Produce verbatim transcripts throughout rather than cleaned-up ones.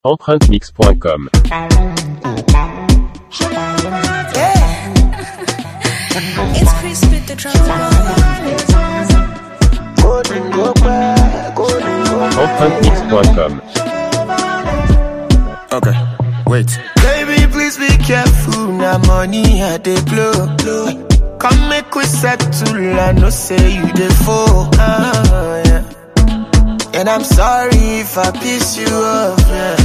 empreinte mix point com. It's Chris with the drum. empreinte mix point com. Okay, wait. Baby, please be careful. Now money had they blow. Come make we settle. I know say you the fool. Ah, yeah. And I'm sorry if I piss you off. Yeah.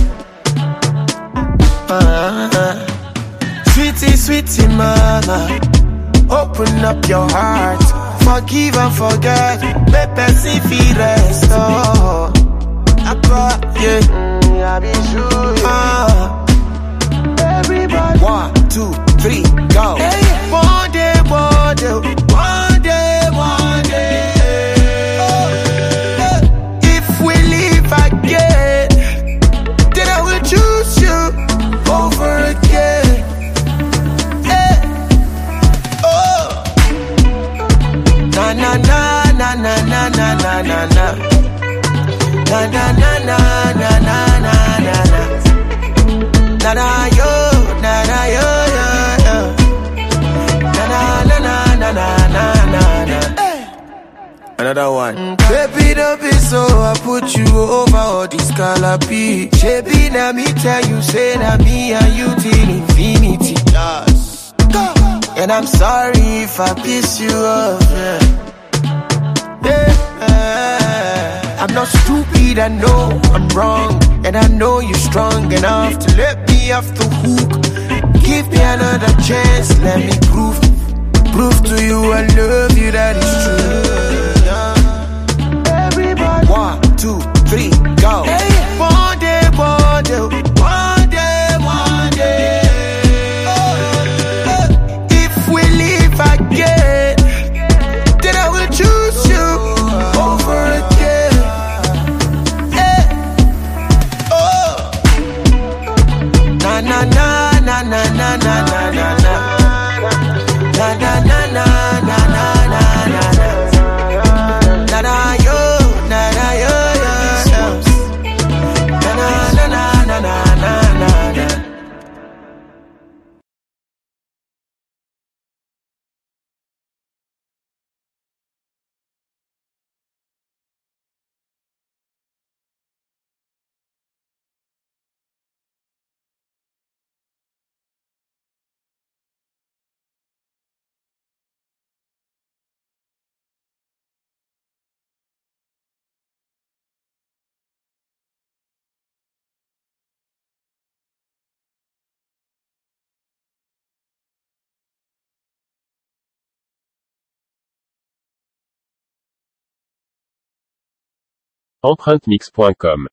Ah, sweetie, sweetie mama, open up your heart. Forgive and forget. Make person feel rest. Oh, yeah. I be sure. Ah. Everybody. One, two, three, go. Hey. One day, one day, one day, one day. Oh. If we live again, then I will choose you over again. Hey. Oh. Na na na na na na na na na na. Na na na na na na na na na. Na na yo, na na yo yo yo. Na na na na na na na na. Hey. Another one. Mm, baby, don't be so. I put you over all this calapi. Baby, now me tell you, say na me and you till infinity. Yes. Go. And I'm sorry if I piss you off. Yeah. Yeah. I'm not stupid, I know I'm wrong. And I know you're strong enough to let me off the hook. Give me another chance, let me prove Prove to you I love you, that is true. Yeah. Everybody. One, two, three, go. Hey. One day, one day, one day, one day. Oh. If we live again, then I will choose you over again. Hey. Oh. Na na na na na na na na na na. Na na na na na na na na na. Na na yo, na na yo yo yo. Na na na na na na na na. empreinte mix point com.